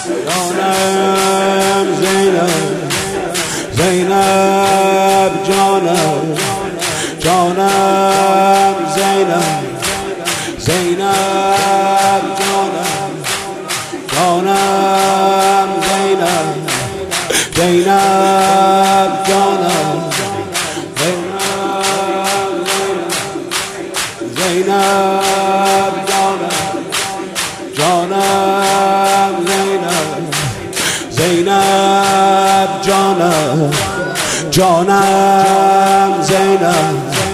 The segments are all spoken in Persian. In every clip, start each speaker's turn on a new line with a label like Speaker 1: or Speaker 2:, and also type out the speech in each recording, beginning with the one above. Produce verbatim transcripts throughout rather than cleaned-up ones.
Speaker 1: جانم زینب زینب جانم جانم زینب زینب جانم جانم زینب زینب جانم زینب جانم جانم زینب زینب جانم جانم زینب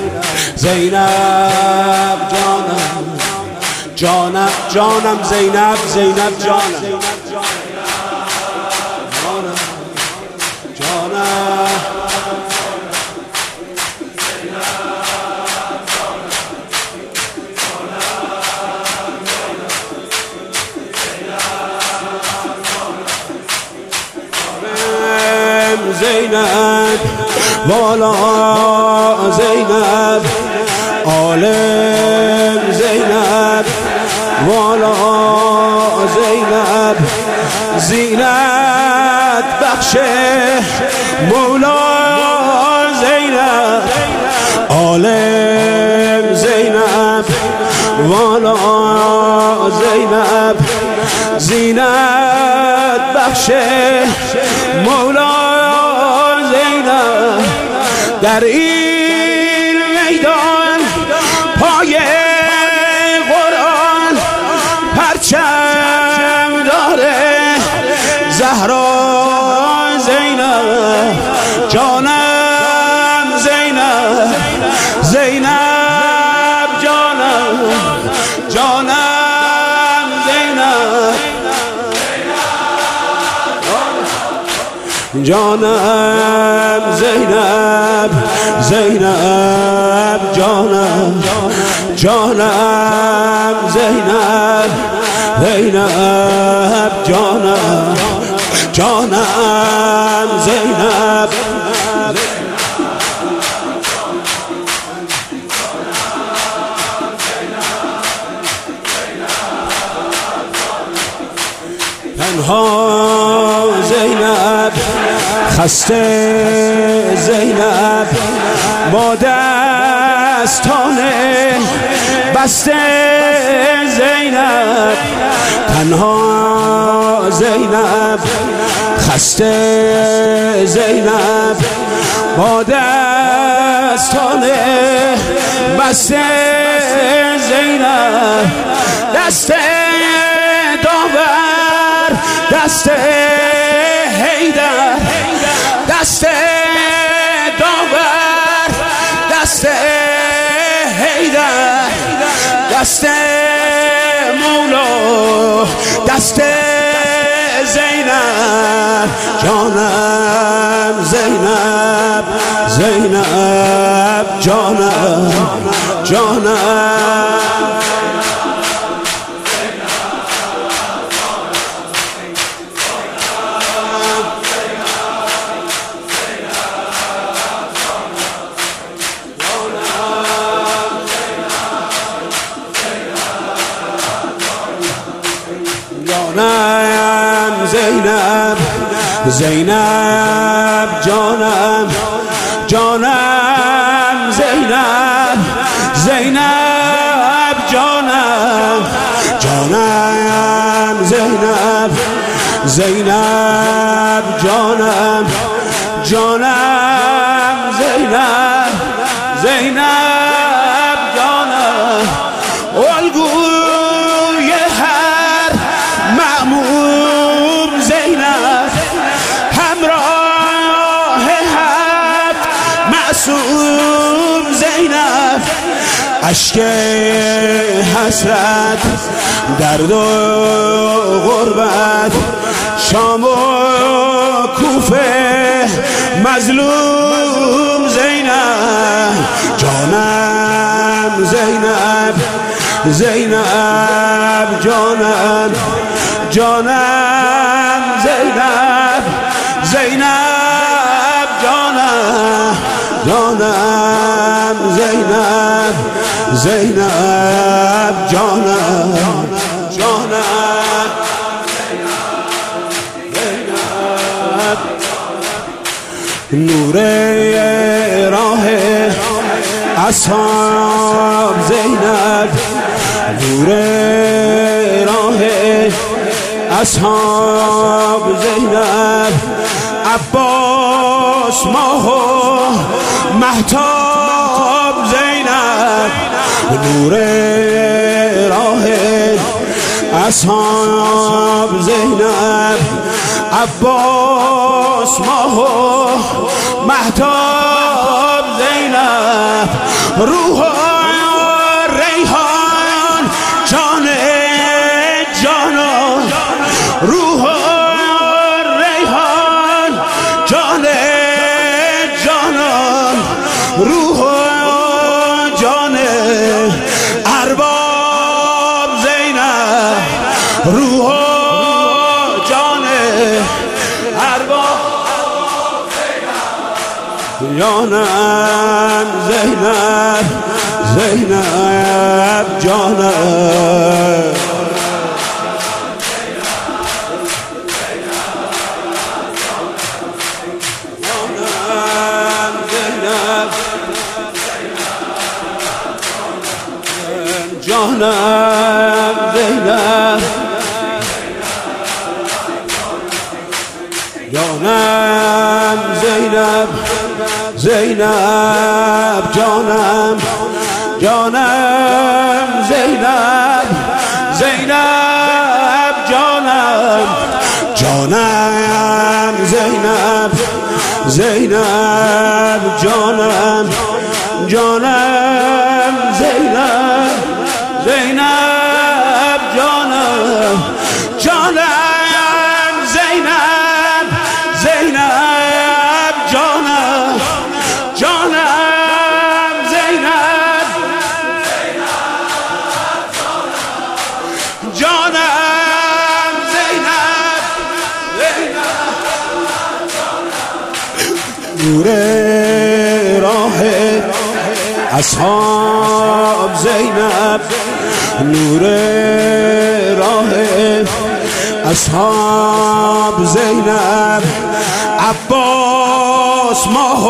Speaker 1: زینب جانم جانم جانم زینب زینب جانم جانم زینب والا زینب عالم زینب والا زینب زینت بخش مولا زینب عالم زینب والا زینب زینت بخش مولا زینب در این میدان پای قرآن پرچم داره زهرا زینب جانم زینب زینب جانم جانم زینب جانم زینب زینب جانم جانم زینب زینب جانم جانم زینب تنها زینب خسته زینب با دستان بسته زینب تنها زینب خسته زینب با دستان بسته زینب دست داور دست حیدر دست داور دست حیدر دست مولا دست زینب جانم زینب زینب جانم جانم جانم زینب زینب جانم جانم زینب زینب جانم جانم زینب زینب جانم جانم زینب زینب جانم الگوی هر مأموم زینب همراه هفت معصوم زینب اشک حسرت درد و غربت شام و کوفه مظلوم زینب جانم زینب زینب جانم جانم زینب زینب جانم جانم زینب زینب جانم جانم نور راه اصحاب زینب، نور راه اصحاب زینب، عباس ماه و مهتاب زینب، نور راه اصحاب زینب، عباس ماه و مهتاب زینب، روح ریحان جان جانان، روح ریحان جان جانان، روح جان ارباب زینب، روح جان ارباب جانم زینب، زینب جانم، جانم زینب، جانم زینب، زینب جانم، جانم زینب، زینب جانم، جانم زینب، زینب جانم، جانم زینب، زینب جانم، جانم زینب، زینب جانم، جانم زینب، جانم زینب، نور راه اصحاب زینب، نور راه اصحاب زینب، عباس ماه و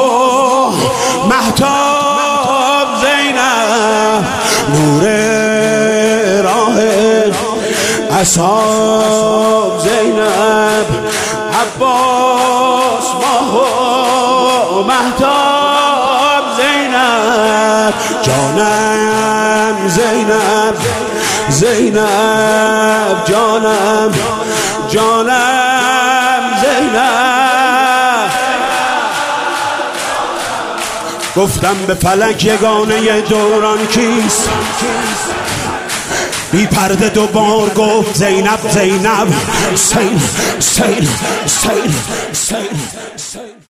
Speaker 1: مهتاب زینب، نور راه اصحاب زینب، عباس ماه و مهتاب زینب، جانم زینب، زینب جانم، جانم زینب. گفتم به فلک یگانه دوران کیست، بی پرده دوبار گفت زینب زینب، سیل سیل سیل سیل سیل